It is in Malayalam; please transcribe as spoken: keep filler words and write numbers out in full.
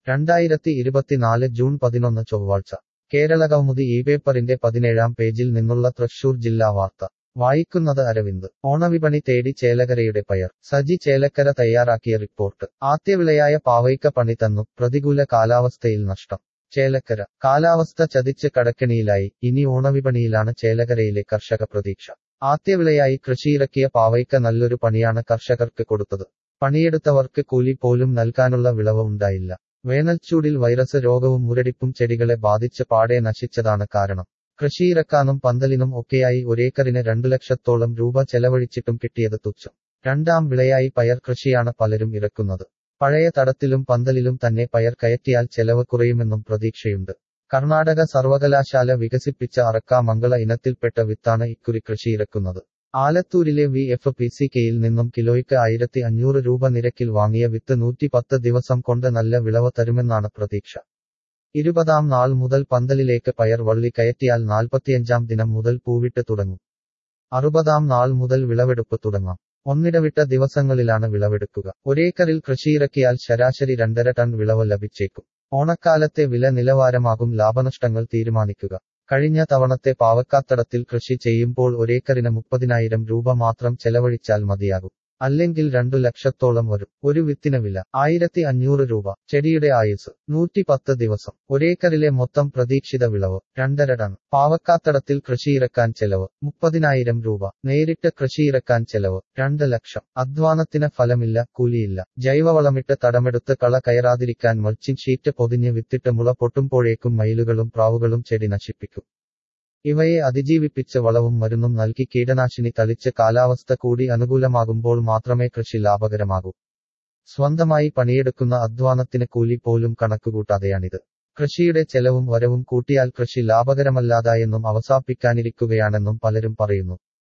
രണ്ടായിരത്തി ഇരുപത്തിനാല് ജൂൺ പതിനൊന്ന് ചൊവ്വാഴ്ച കേരളകൗമുദി ഈ പേപ്പറിന്റെ പതിനേഴാം പേജിൽ നിന്നുള്ള തൃശൂർ ജില്ലാ വാർത്ത വായിക്കുന്നത് അരവിന്ദ്. ഓണവിപണി തേടി ചേലക്കരയുടെ പയർ. സജി ചേലക്കര തയ്യാറാക്കിയ റിപ്പോർട്ട്. ആദ്യവിളയായ പാവയ്ക്ക പണി തന്നു, പ്രതികൂല കാലാവസ്ഥയിൽ നഷ്ടം. ചേലക്കര. കാലാവസ്ഥ ചതിച്ച് കടക്കെണിയിലായി, ഇനി ഓണവിപണിയിലാണ് ചേലക്കരയിലെ കർഷക പ്രതീക്ഷ. ആദ്യവിളയായി കൃഷിയിറക്കിയ പാവയ്ക്ക നല്ലൊരു പണിയാണ് കർഷകർക്ക് കൊടുത്തത്. പണിയെടുത്തവർക്ക് കൂലി പോലും നൽകാനുള്ള വിളവ് ഉണ്ടായില്ല. വേനൽച്ചൂടിൽ വൈറസ് രോഗവും മുരടിപ്പും ചെടികളെ ബാധിച്ച് പാടെ നശിച്ചതാണ് കാരണം. കൃഷിയിറക്കാനും പന്തലിനും ഒക്കെയായി ഒരേക്കറിന് രണ്ടു ലക്ഷത്തോളം രൂപ ചെലവഴിച്ചിട്ടും കിട്ടിയത് തുച്ഛം. രണ്ടാം വിളയായി പയർ കൃഷിയാണ് പലരും ഇറക്കുന്നത്. പഴയ തടത്തിലും പന്തലിലും തന്നെ പയർ കയറ്റിയാൽ ചെലവ് കുറയുമെന്നും പ്രതീക്ഷയുണ്ട്. കർണാടക സർവകലാശാല വികസിപ്പിച്ച അറക്ക മംഗള ഇനത്തിൽപ്പെട്ട വിത്താണ് ഇക്കുറി കൃഷിയിറക്കുന്നത്. ആലത്തൂരിലെ വി എഫ് പി സി കെയിൽ നിന്നും കിലോയ്ക്ക് ആയിരത്തി അഞ്ഞൂറ് രൂപ നിരക്കിൽ വാങ്ങിയ വിത്ത് നൂറ്റി പത്ത് ദിവസം കൊണ്ട് നല്ല വിളവ് തരുമെന്നാണ് പ്രതീക്ഷ. ഇരുപതാം നാൾ മുതൽ പന്തലിലേക്ക് പയർ വള്ളി കയറ്റിയാൽ നാൽപ്പത്തിയഞ്ചാം ദിനം മുതൽ പൂവിട്ട് തുടങ്ങും. അറുപതാം നാൾ മുതൽ വിളവെടുപ്പ് തുടങ്ങാം. ഒന്നിടവിട്ട ദിവസങ്ങളിലാണ് വിളവെടുക്കുക. ഒരേക്കറിൽ കൃഷിയിറക്കിയാൽ ശരാശരി രണ്ടര ടൺ വിളവ് ലഭിച്ചേക്കും. ഓണക്കാലത്തെ വില നിലവാരമാകും ലാഭനഷ്ടങ്ങൾ തീരുമാനിക്കുക. കഴിഞ്ഞ തവണത്തെ പാവക്കാത്തടത്തിൽ കൃഷി ചെയ്യുമ്പോൾ ഒരേക്കറിന് മുപ്പതിനായിരം രൂപ മാത്രം ചെലവഴിച്ചാൽ മതിയാകും. അല്ലെങ്കിൽ രണ്ടു ലക്ഷത്തോളം വരും. ഒരു വിത്തിന് വില ആയിരത്തി അഞ്ഞൂറ് രൂപ. ചെടിയുടെ ആയുസ് നൂറ്റി പത്ത് ദിവസം. ഒരേക്കറിലെ മൊത്തം പ്രതീക്ഷിത വിളവ് രണ്ടര ടൺ. പാവക്കാത്തടത്തിൽ കൃഷിയിറക്കാൻ ചെലവ് മുപ്പതിനായിരം രൂപ. നേരിട്ട് കൃഷിയിറക്കാൻ ചെലവ് രണ്ട് ലക്ഷം. അധ്വാനത്തിന് ഫലമില്ല, കൂലിയില്ല. ജൈവവളമിട്ട് തടമെടുത്ത് കള കയറാതിരിക്കാൻ മൾച്ചിങ് ഷീറ്റ് പൊതിഞ്ഞ് വിത്തിട്ട് മുള പൊട്ടുമ്പോഴേക്കും മയിലുകളും പ്രാവുകളും ചെടി നശിപ്പിക്കും. ഇവയെ അതിജീവിപ്പിച്ച് വളവും മരുന്നും നൽകി കീടനാശിനി തളിച്ച് കാലാവസ്ഥ കൂടി അനുകൂലമാകുമ്പോൾ മാത്രമേ കൃഷി ലാഭകരമാകൂ. സ്വന്തമായി പണിയെടുക്കുന്ന അധ്വാനത്തിന് കൂലി പോലും കണക്കുകൂട്ടാതെയാണിത്. കൃഷിയുടെ ചെലവും വരവും കൂട്ടിയാൽ കൃഷി ലാഭകരമല്ലാതായെന്നും അവസാനിപ്പിക്കാനിരിക്കുകയാണെന്നും പലരും പറയുന്നു.